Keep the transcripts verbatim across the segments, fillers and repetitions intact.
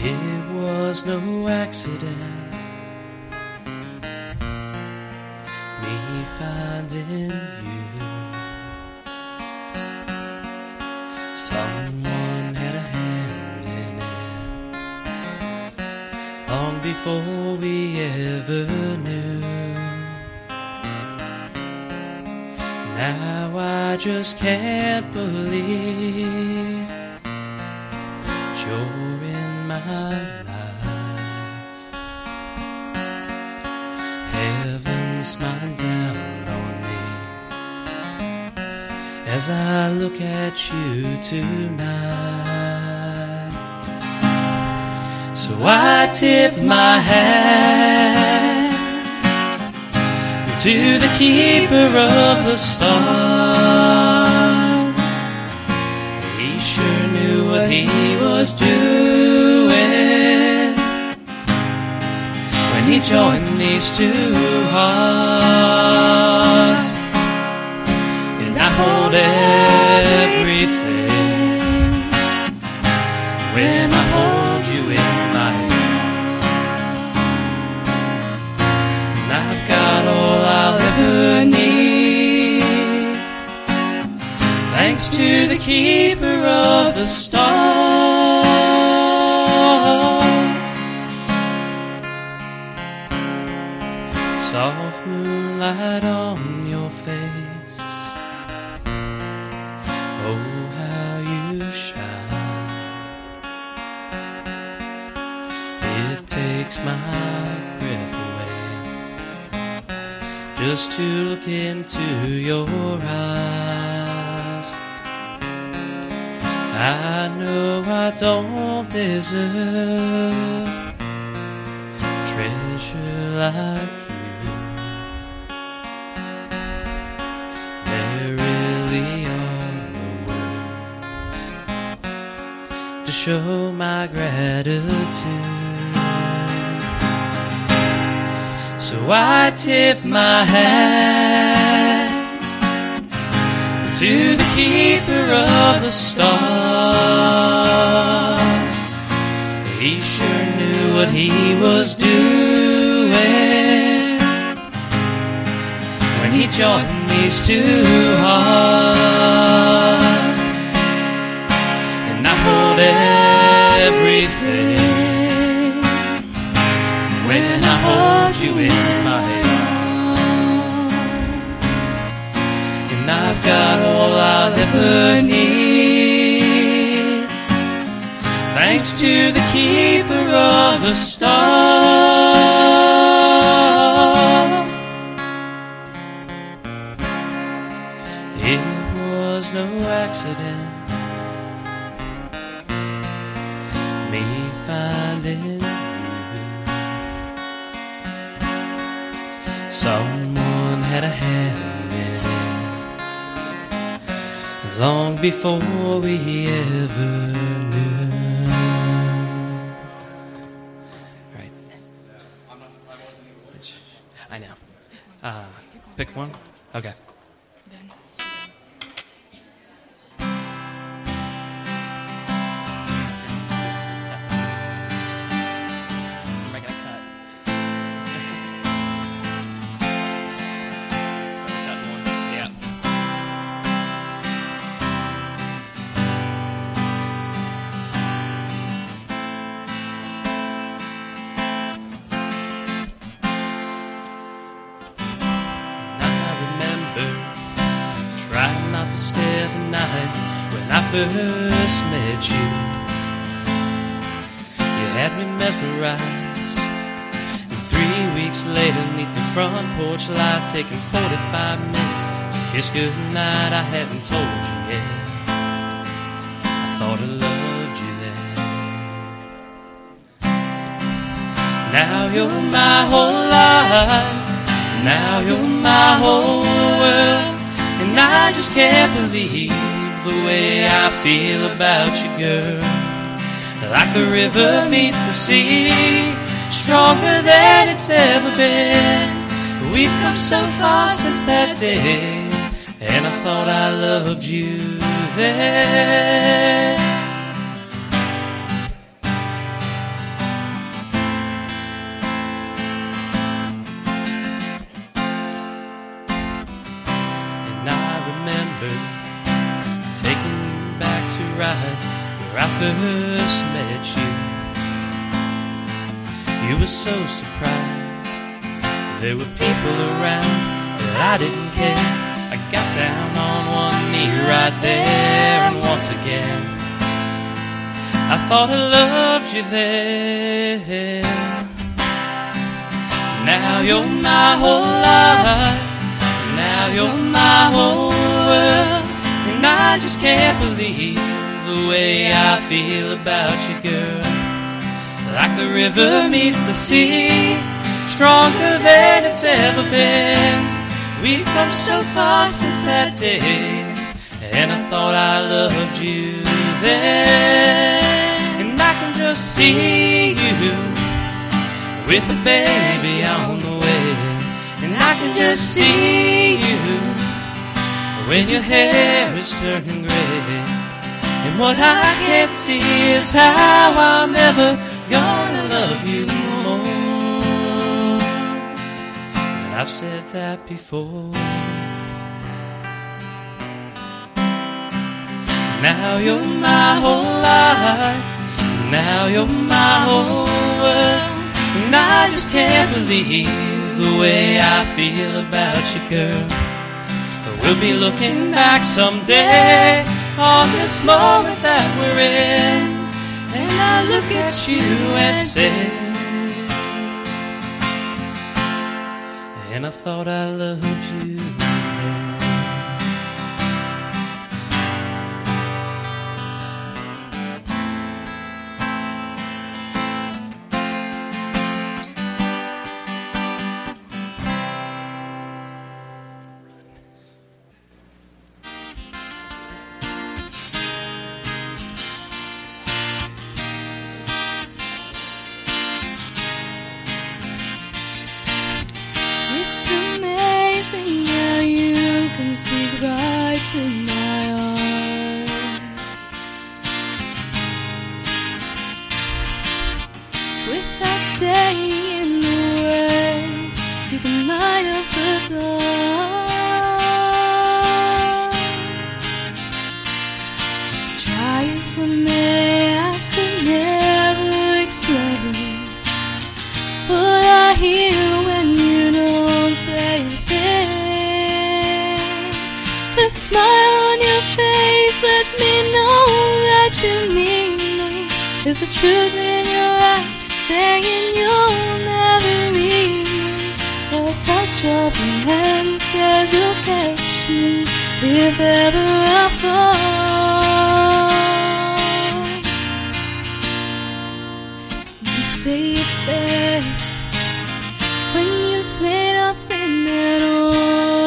It was no accident, me finding you. Someone had a hand in it long before we ever knew. Now I just can't believe you're in my life. Heaven smiled down on me as I look at you tonight. So I tip my hat to the keeper of the stars. He sure knew what he was doing when he joined these two hearts. And I hold everything when I hold you in my hands. And I've got all I'll ever need, thanks to the keeper of the stars. Soft moonlight on your face, oh how you shine. It takes my breath away just to look into your eyes. I know I don't deserve treasure like you. There really are no words to show my gratitude. So I tip my hat to the keeper of the stars. He sure knew what he was doing when he joined these two hearts. And I hold everything when I hold you in my arms. And I've got all I'll ever need, thanks to the keeper of the stars. It was no accident, me finding you. Someone had a hand in it long before we ever knew. Right. Which, I know. Uh, pick one? Okay. Trying not to stare the night when I first met you. You had me mesmerized, and three weeks later, neath the front porch light, taking forty-five minutes to kiss goodnight. I hadn't told you yet, I thought I loved you then. Now you're my whole life, now you're my whole world. And I just can't believe the way I feel about you, girl. Like the river meets the sea, stronger than it's ever been. We've come so far since that day, and I thought I loved you then. night where I first met you. You were so surprised. There were people around, but I didn't care. I got down on one knee right there, and once again I thought I loved you there. Now you're my whole life, now you're my whole world, and I just can't believe the way I feel about you, girl. Like the river meets the sea, stronger than it's ever been. We've come so far since that day, and I thought I loved you then. And I can just see you with a baby on the way, and I can just see you when your hair is turning gray. And what I can't see is how I'm ever gonna love you more. And I've said that before. Now you're my whole life, now you're my whole world, and I just can't believe the way I feel about you, girl. We'll be looking back someday on this moment that we're in, and I look at you and say, and I thought I loved you then. Speak right to my heart. Without saying a word, you can light up the dark. Try as I may, I could never explain what I hear when you don't say a thing. The smile on your face lets me know that you need me. There's a truth in your eyes saying you'll never leave me. A touch of your hand says you'll catch me if ever I fall. You say it best when you say nothing at all.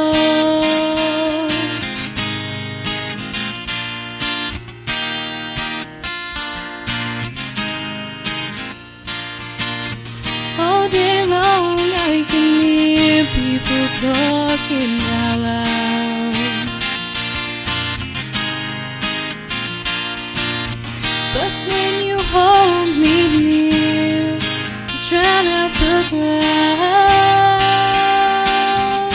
All day long I can hear people talking out loud, but when you hold me near, you drown out the crowd.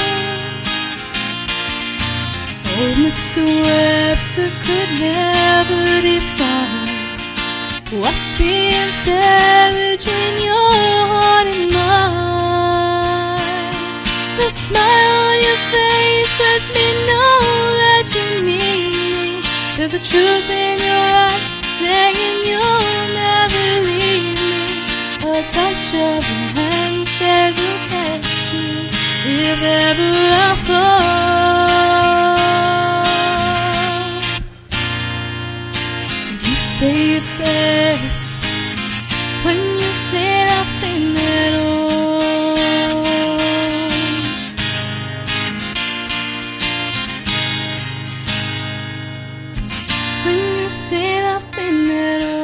Oh, Mister Webster could never define what's being said between your heart and mine. The smile on your face lets me know that you need me. There's a truth in your eyes saying you'll never leave me. A touch of your hand says you'll catch me if ever I fall. You say it best when you say nothing at all. When you say nothing at all.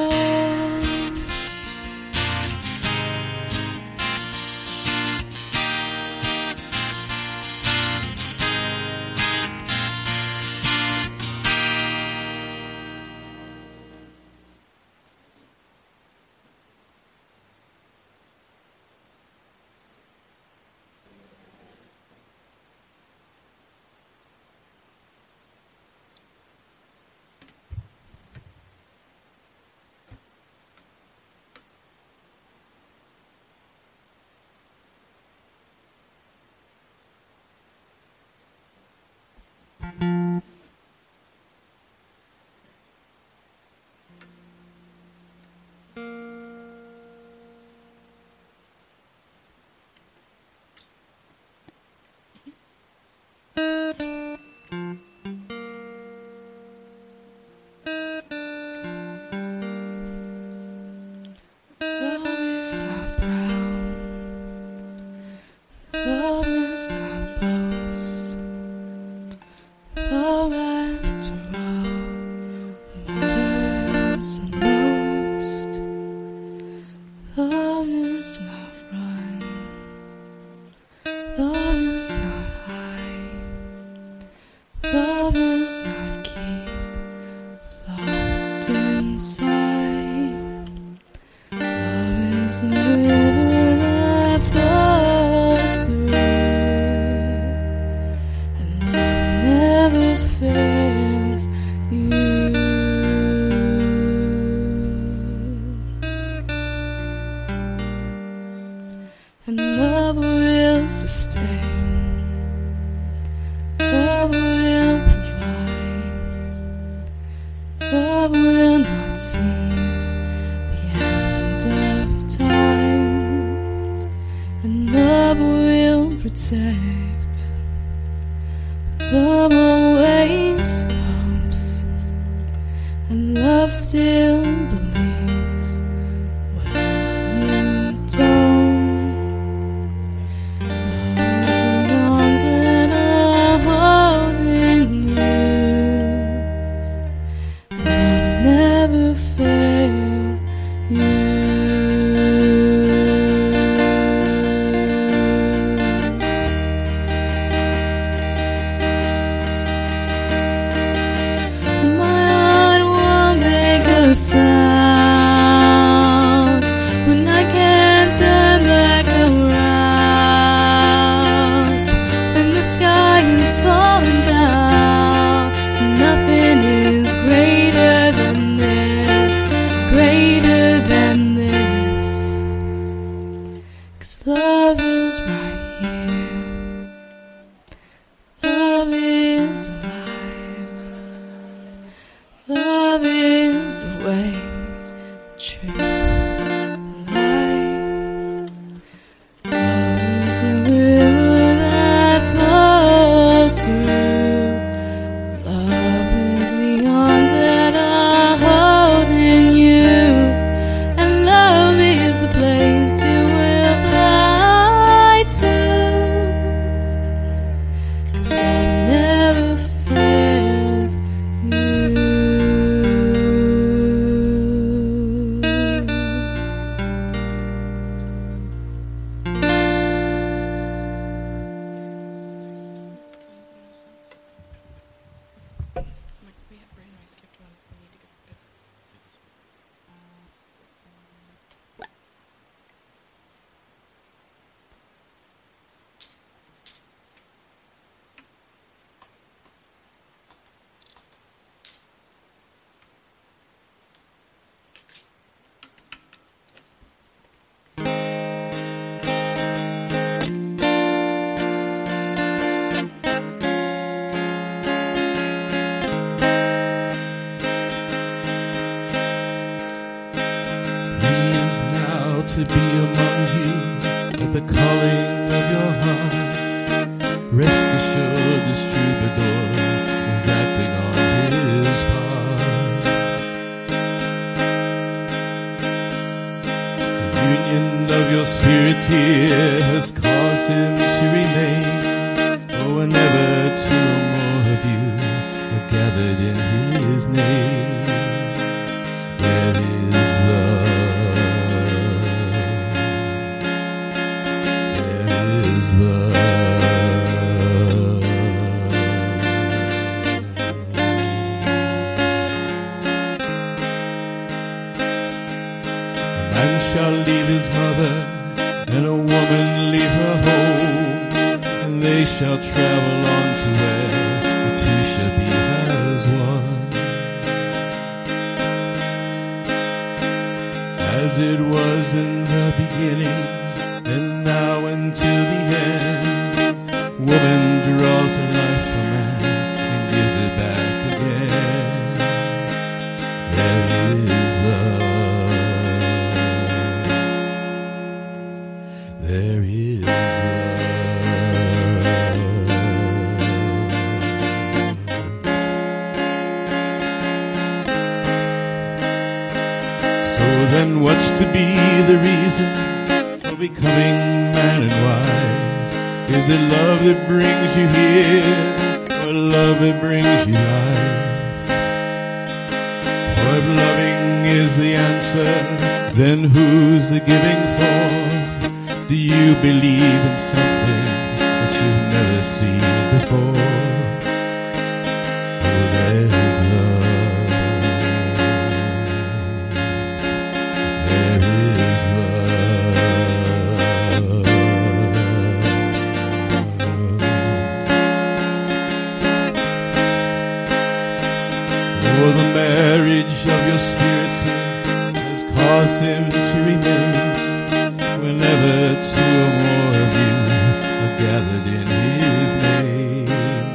is not hide, love is not keep locked inside. Love is the river that flows through, and love never fails you. And love will sustain, love will provide, love will not seize the end of time, and love will protect. Love always hopes, and love still believes when you don't. Sound when I can't turn back around, when the sky is falling down. Nothing is greater than this, greater than this, 'cause love is right here, love is alive, love is the way, truth, light. Love is the river that flows through. Love is the arms that are holding you, and love is the place you will fly to, 'cause love never fails you. To be among you at the calling of your hearts. Rest assured this troubadour is acting on his part. The union of your spirits here has caused him to remain. Oh, whenever two or more of you are gathered in his name, there is love. Love. A man shall leave his mother, and a woman leave her home, and they shall travel on to where the two shall be as one. As it was in the beginning, and now until the end, woman draws her life from man and gives it back again. There is love. There is love. So then what's to be the reason becoming man and wife? Is it love that brings you here, or love that brings you life? For if loving is the answer, then who's the giving for? Do you believe in something that you've for. Oh, there's love. There is love. Oh, the marriage of your spirits has caused him to remain. Whenever two or more of you are gathered in his name.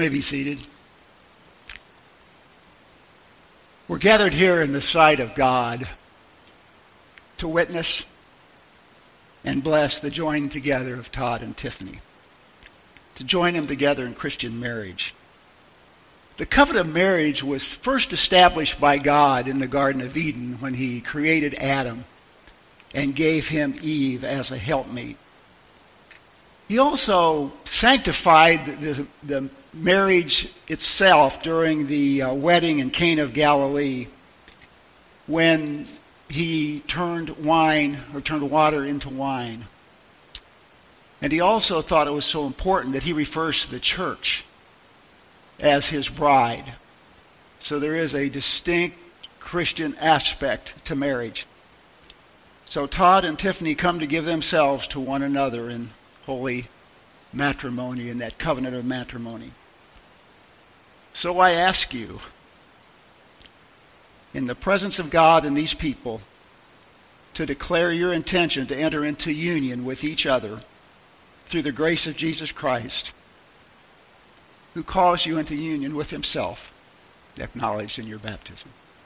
may be seated. We're gathered here in the sight of God to witness and bless the joining together of Todd and Tiffany, to join them together in Christian marriage. The covenant of marriage was first established by God in the Garden of Eden when he created Adam and gave him Eve as a helpmate. He also sanctified the, the marriage itself during the uh, wedding in Cana of Galilee when he turned wine or turned water into wine. And he also thought it was so important that he refers to the church as his bride. So there is a distinct Christian aspect to marriage. So Todd and Tiffany come to give themselves to one another in holy matrimony, in that covenant of matrimony. So I ask you, in the presence of God and these people, to declare your intention to enter into union with each other through the grace of Jesus Christ, who calls you into union with himself, acknowledged in your baptism.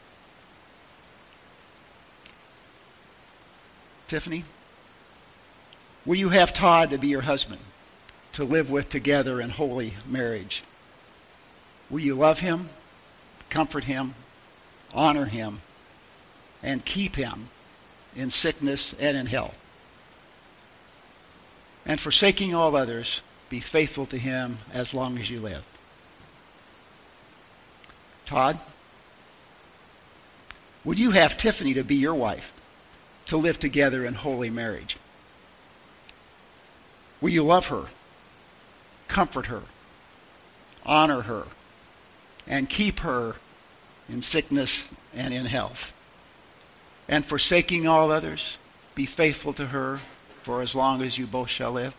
Tiffany, will you have Todd to be your husband, to live with together in holy marriage? Will you love him, comfort him, honor him, and keep him in sickness and in health? And forsaking all others, be faithful to him as long as you live. Todd, would you have Tiffany to be your wife, to live together in holy marriage? Will you love her, comfort her, honor her, and keep her in sickness and in health? And forsaking all others, be faithful to her for as long as you both shall live?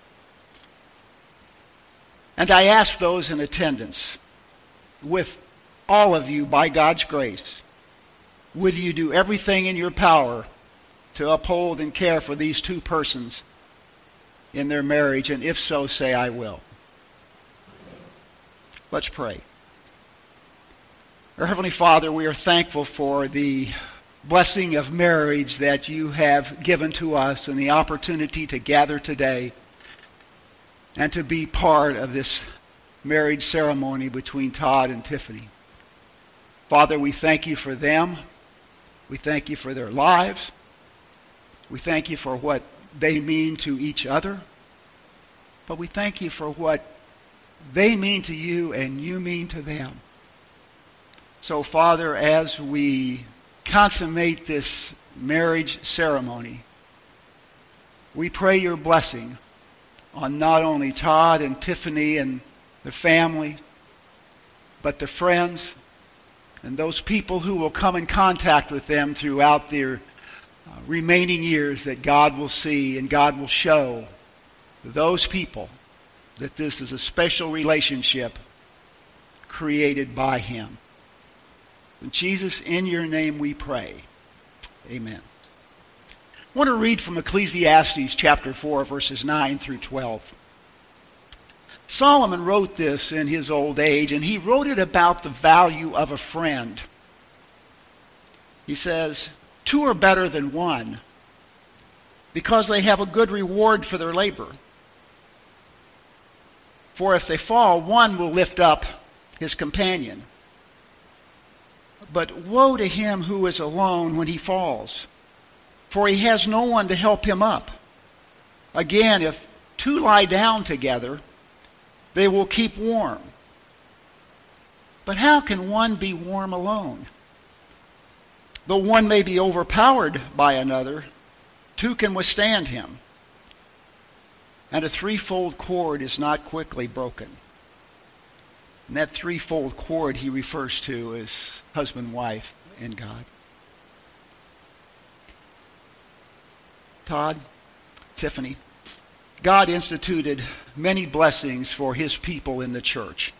And I ask those in attendance, with all of you by God's grace, would you do everything in your power to uphold and care for these two persons in their marriage? And if so, say, I will. Let's pray. Our Heavenly Father, we are thankful for the blessing of marriage that you have given to us and the opportunity to gather today and to be part of this marriage ceremony between Todd and Tiffany. Father, we thank you for them. We thank you for their lives. We thank you for what they mean to each other. But we thank you for what they mean to you and you mean to them. So, Father, as we consummate this marriage ceremony, we pray your blessing on not only Todd and Tiffany and their family, but the friends and those people who will come in contact with them throughout their uh, remaining years, that God will see and God will show those people that this is a special relationship created by him. In Jesus, in your name we pray. Amen. I want to read from Ecclesiastes chapter four, verses nine through twelve. Solomon wrote this in his old age, and he wrote it about the value of a friend. He says, two are better than one, because they have a good reward for their labor. For if they fall, one will lift up his companion. But woe to him who is alone when he falls, for he has no one to help him up. Again, if two lie down together, they will keep warm. But how can one be warm alone? Though one may be overpowered by another, two can withstand him. And a threefold cord is not quickly broken. And that threefold cord he refers to as husband, wife, and God. Todd, Tiffany, God instituted many blessings for his people in the church.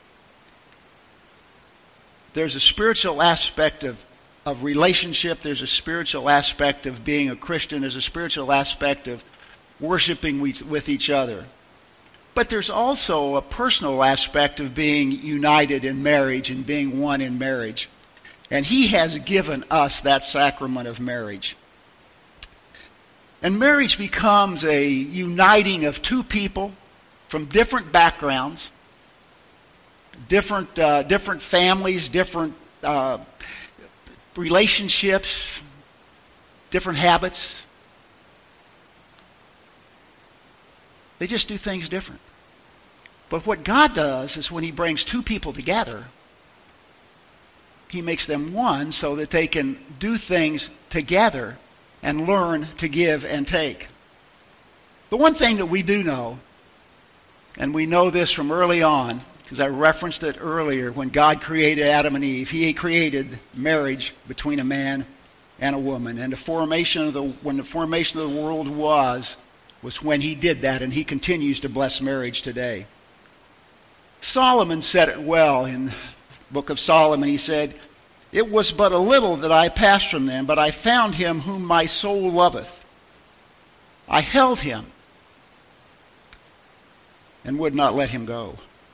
There's a spiritual aspect of, of relationship. There's a spiritual aspect of being a Christian. There's a spiritual aspect of worshiping with each other. But there's also a personal aspect of being united in marriage and being one in marriage. And he has given us that sacrament of marriage. And marriage becomes a uniting of two people from different backgrounds, different uh, different families, different uh, relationships, different habits. They just do things different. But what God does is when he brings two people together, he makes them one so that they can do things together and learn to give and take. The one thing that we do know, and we know this from early on, because I referenced it earlier, when God created Adam and Eve, he created marriage between a man and a woman. And the formation of the when the formation of the world was, was when he did that, and he continues to bless marriage today. Solomon said it well in the book of Solomon. He said, "It was but a little that I passed from them, but I found him whom my soul loveth. I held him and would not let him go.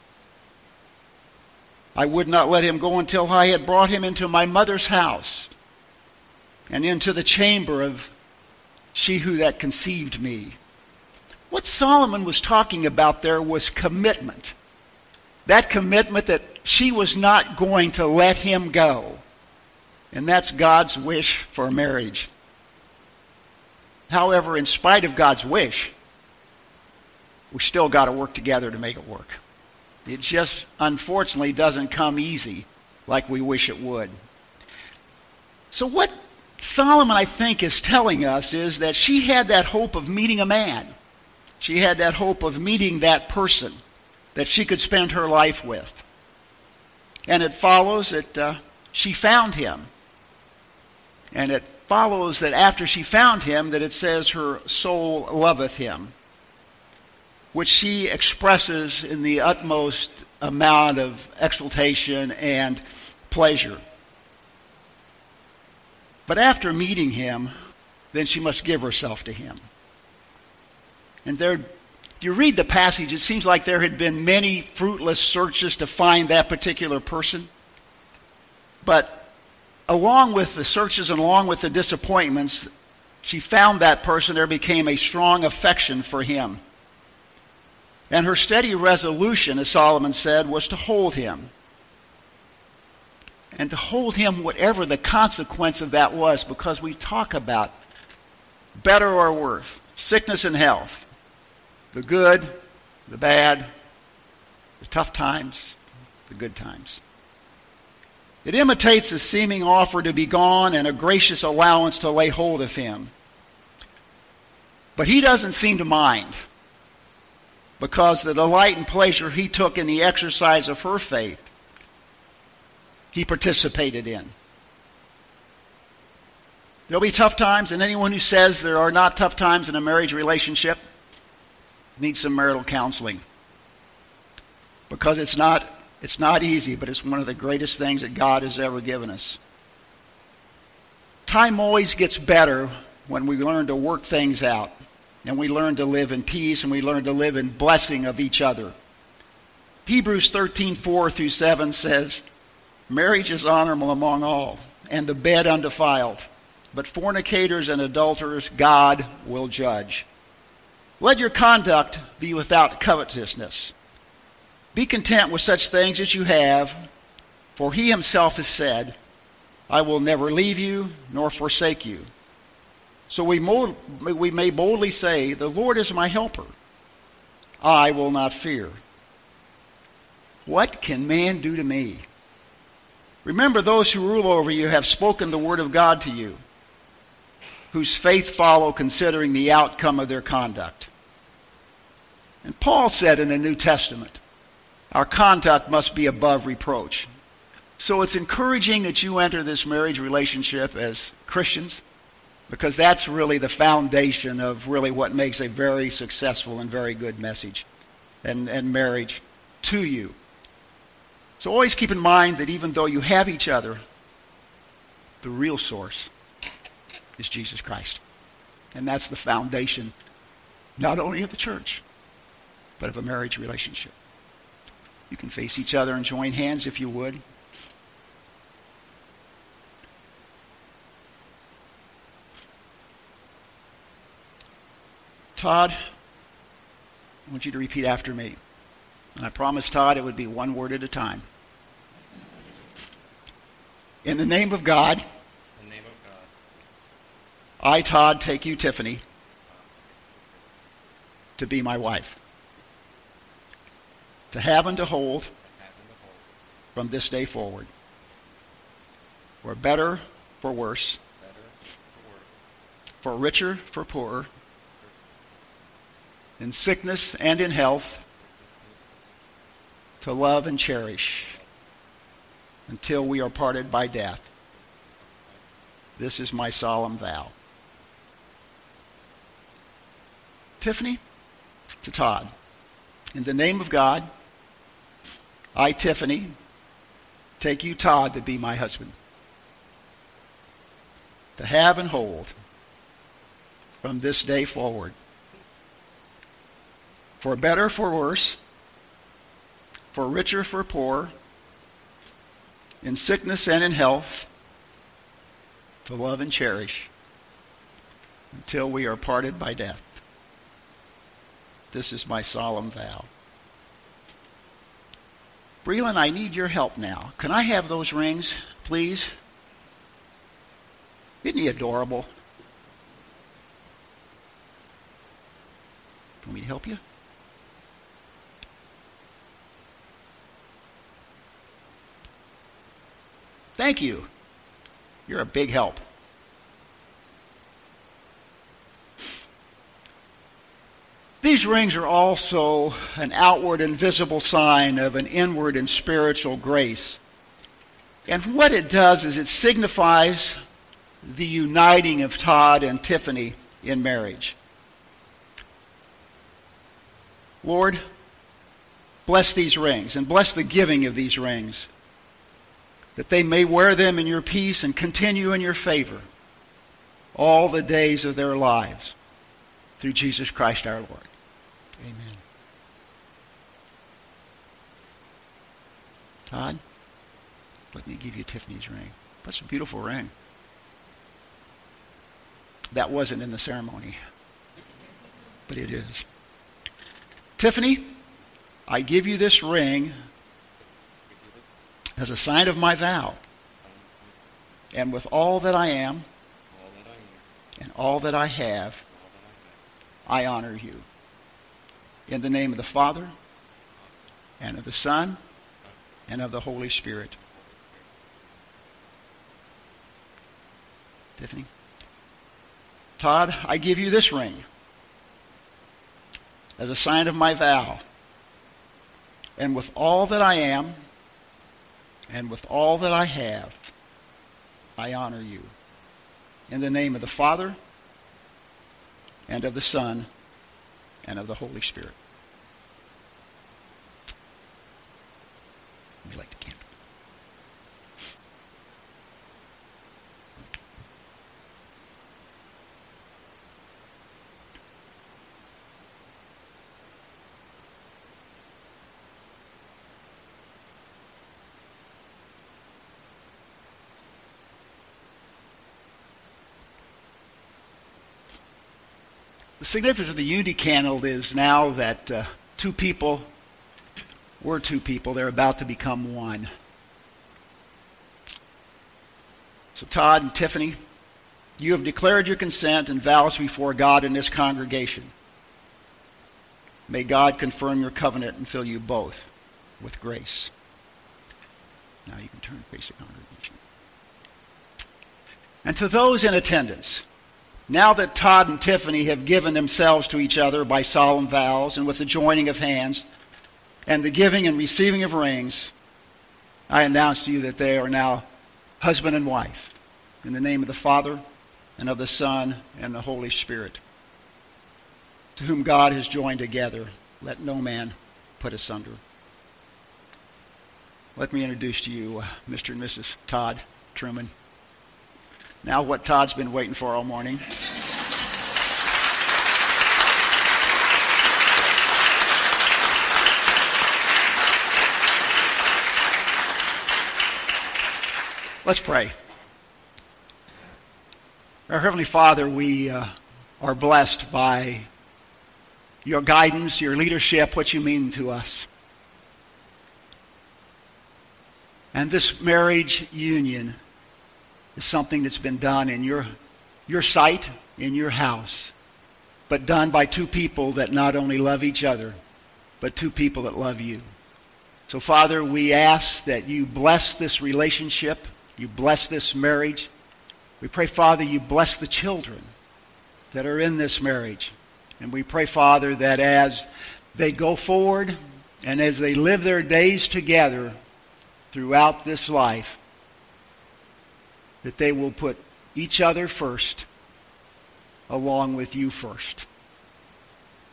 I would not let him go until I had brought him into my mother's house and into the chamber of she who that conceived me." What Solomon was talking about there was commitment. That commitment that she was not going to let him go. And that's God's wish for marriage. However, in spite of God's wish, we still got to work together to make it work. It just, unfortunately, doesn't come easy like we wish it would. So what Solomon, I think, is telling us is that she had that hope of meeting a man. She had that hope of meeting that person that she could spend her life with. And it follows that uh, she found him. And it follows that after she found him, that it says her soul loveth him, which she expresses in the utmost amount of exultation and pleasure. But after meeting him, then she must give herself to him. And there, you read the passage, it seems like there had been many fruitless searches to find that particular person. But along with the searches and along with the disappointments, she found that person. There became a strong affection for him. And her steady resolution, as Solomon said, was to hold him. And to hold him whatever the consequence of that was, because we talk about better or worse, sickness and health, the good, the bad, the tough times, the good times. It imitates a seeming offer to be gone and a gracious allowance to lay hold of him. But he doesn't seem to mind, because the delight and pleasure he took in the exercise of her faith, he participated in. There'll be tough times, and anyone who says there are not tough times in a marriage relationship needs some marital counseling. Because it's not, it's not easy, but it's one of the greatest things that God has ever given us. Time always gets better when we learn to work things out, and we learn to live in peace, and we learn to live in blessing of each other. Hebrews thirteen, four through seven says, "Marriage is honorable among all, and the bed undefiled. But fornicators and adulterers God will judge. Let your conduct be without covetousness. Be content with such things as you have, for he himself has said, I will never leave you nor forsake you. So we, mo- we may boldly say, the Lord is my helper. I will not fear. What can man do to me? Remember, those who rule over you have spoken the word of God to you, whose faith follow considering the outcome of their conduct." And Paul said in the New Testament, our conduct must be above reproach. So it's encouraging that you enter this marriage relationship as Christians, because that's really the foundation of really what makes a very successful and very good message and, and marriage to you. So always keep in mind that even though you have each other, the real source is Jesus Christ. And that's the foundation, not only of the church, but of a marriage relationship. You can face each other and join hands if you would. Todd, I want you to repeat after me. And I promised Todd it would be one word at a time. In the name of God, In the name of God, I, Todd, take you, Tiffany, to be my wife, to have and to hold I have and behold, from this day forward, for better, for worse, better, for worse, for richer, for poorer, in sickness and in health, to love and cherish until we are parted by death. This is my solemn vow. Tiffany, to Todd, in the name of God, I, Tiffany, take you, Todd, to be my husband, to have and hold from this day forward, for better, for worse, for richer, for poor, in sickness and in health, to love and cherish until we are parted by death. This is my solemn vow. Breland, I need your help now. Can I have those rings, please? Isn't he adorable? Want me to help you? Thank you. You're a big help. These rings are also an outward and visible sign of an inward and spiritual grace. And what it does is it signifies the uniting of Todd and Tiffany in marriage. Lord, bless these rings and bless the giving of these rings, that they may wear them in your peace and continue in your favor all the days of their lives, through Jesus Christ our Lord. Amen. Todd, let me give you Tiffany's ring. That's a beautiful ring. That wasn't in the ceremony, but it is. Tiffany, I give you this ring as a sign of my vow, and with all that I am all that I am, and all that I have, all that I have, I honor you. In the name of the Father, and of the Son, and of the Holy Spirit. Tiffany? Todd, I give you this ring as a sign of my vow, and with all that I am, and with all that I have, I honor you. In the name of the Father, and of the Son, and of the Holy Spirit. Would you like to camp? The significance of the unity candle is now that uh, two people were two people. They're about to become one. So Todd and Tiffany, you have declared your consent and vows before God in this congregation. May God confirm your covenant and fill you both with grace. Now you can turn and face the congregation. And to those in attendance, now that Todd and Tiffany have given themselves to each other by solemn vows and with the joining of hands and the giving and receiving of rings, I announce to you that they are now husband and wife in the name of the Father and of the Son and the Holy Spirit, to whom God has joined together. Let no man put asunder. Let me introduce to you uh, Mister and Missus Todd Truman. Now what Todd's been waiting for all morning. Let's pray. Our Heavenly Father, we uh, are blessed by your guidance, your leadership, what you mean to us. And this marriage union is something that's been done in your, your sight, in your house, but done by two people that not only love each other, but two people that love you. So, Father, we ask that you bless this relationship, you bless this marriage. We pray, Father, you bless the children that are in this marriage. And we pray, Father, that as they go forward and as they live their days together throughout this life, that they will put each other first along with you first.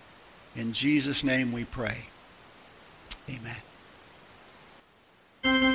In Jesus' name we pray. Amen.